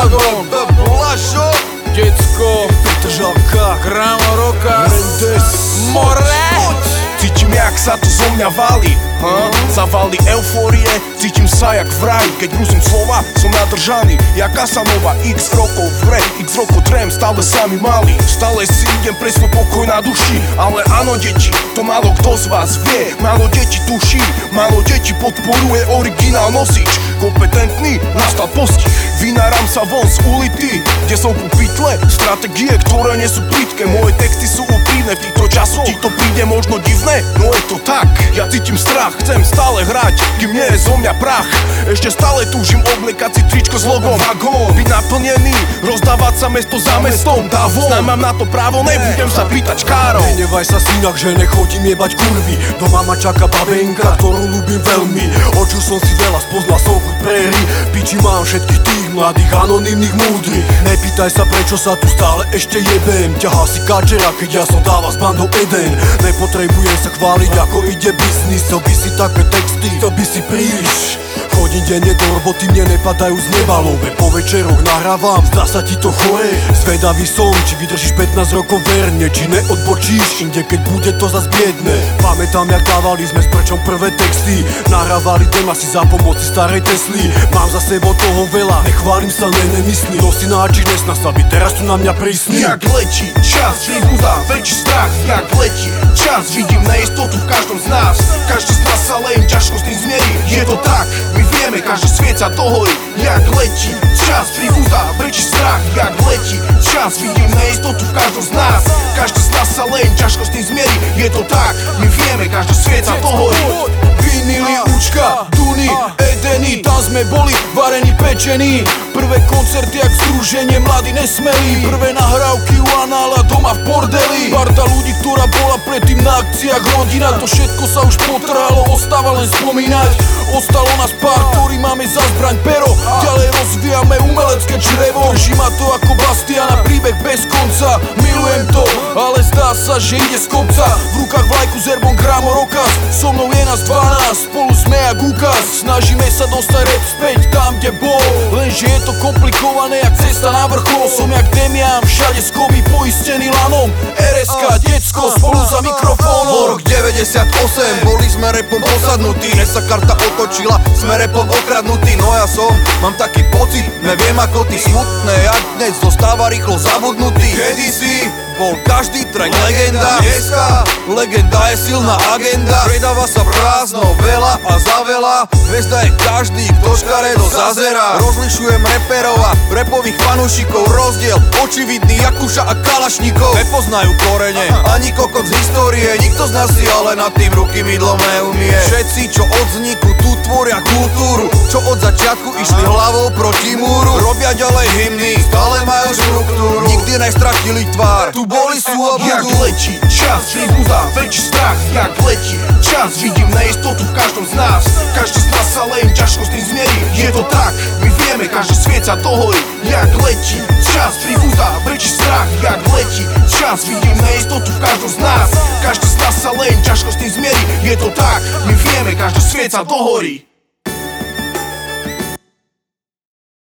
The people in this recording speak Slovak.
Dragon, Blašo, Decko, Petržalka, Gramo Rokas, Mendes, More. Cítim, jak sa to zo mňa valí, zavali eufórie, cítim sa jak v raji. Keď brúsim slova, som nadržaný, jak Casanova. X rokov v hre, x rokov trem, stále sami malý. Stále si idem presno pokoj na duši. Ale áno deti, to málo kto z vás vie. Málo deti tuší, málo deti podporuje originál nosič. Kompetentný, nastal postih, vynáram sa von z ulity, kde som ku pytle, stratégie, ktoré nie sú plitké. Moje texty sú úprimné, v týchto časoch ti to príde možno divné, no je to tak. Ja cítim strach, chcem stále hrať, kým nie je zo mňa prach. Ešte stále túžim obliekať si tričko s logom Vagón, byť naplnený, rozdávať sa mesto za mestom. Snáď mám na to právo, nebudem sa pýtať škárov. Nenevaj sa synak, že nechodím jebať kurvy. Doma ma čaká babenka, ktorú ľúbim veľmi. Očul som si veľa, spoznal som chuť préry. Piči mám všetkých tých mladých, anonymných, múdrych. Nepýtaj sa, prečo sa tu stále ešte jebem. Ťahá si kačera, keď ja som dával s bandou Eden. Nepotrebujem sa chváliť, ako ide biznis. Chcel by si také texty, to by si príliš. Chodím denne do roboty, mne nepadajú z neba love. Po večeroch nahrávam, zdá sa ti to chore. Zvedavý som, či vydržíš 15 rokov verne, či neodbočíš inde, keď bude to zas biedne. Pamätám, jak dávali sme s Prčom prvé texty. Nahrávali téma si za pomoci starej Tesly. Mám za sebou toho veľa, nechválim sa, nemyslím. To si náčiš, nesná sa byť, teraz tu na mňa prísni. Jak letí čas, pribúda väčší strach. Jak letí čas, vidím neistotu v každom z nás. Každý z nás sa len ťažko s tým zmierí. Je to tak, my vieme, každá svieca dohorí. Jak letí čas, pribúda väčší strach. Jak letí čas, vidím neistotu v každom z nás. Každý z nás sa len ťažko s tým zmierí. Je to tak, my vieme, každá svieca dohorí. Vinily, Učka, Duny, Edeny, tam sme boli varení, pečení. Prvé koncerty jak združenie mladí nesmelí. Prvé nahrávky u Anála doma v bordeli. Parta ľudí, ktorá bola predtým na akciách rodina. To všetko sa už potrhalo, ostáva len spomínať. Ostalo nás pár, ktorí máme za zbraň pero. Ďalej rozvíjame umelecké črevo. Drží ma to ako Bastiana, príbeh bez konca. Milujem to, ale zdá sa, že ide z kopca. V rukách vlajku s erbom Gramo Rokas. So mnou je nás 12, spolu sme jak úkaz. Snažíme sa dostať rap späť tam, kde bol. Lenže je to komplikované jak cesta na vrchol. Som jak Demian, všade skoby poistený lanom. RSK, Decko, spolu za mikrofónom. Rok 98, boli sme rapom posadnutí. Dnes sa karta otočila, sme rapom okradnutí. No ja mám taký pocit, neviem ako ty. Smutné jak dnes, zostáva rýchlo zabudnutý. Kedysi bol každý track legenda. Dneska legenda je silná agenda. Predáva sa prázdno, veľa a za veľa. Hviezda je každý, kto škaredo zazerá. Rozlišujem reperov a rapových fanúšikov. Rozdiel očividný, Jakuša a Kalašníkov. Nepoznajú korene, ani kokot z histórie. Nikto z nás si ale nad tým ruky mydlom neumie. Všetci, čo od vzniku tu tvoria kultúru, čo od začiatku išli hlavou proti múru. Robia ďalej hymny, stále majú štruktúru. Nikdy nestratili tvár, tu boli, sú a budú. Jak letí čas, pribúda väčší strach. Jak letí čas, vidím neistotu v každom z nás. Každý z nás sa len ťažko s tým zmierí. Je to tak, my vieme, každá svieca dohorí. Jak letí čas, pribúda väčší strach. Jak letí čas, vidím neistotu v každom z nás. Každý z nás sa len ťažko s tým zmierí. Je to tak, my vieme, každá svieca dohorí.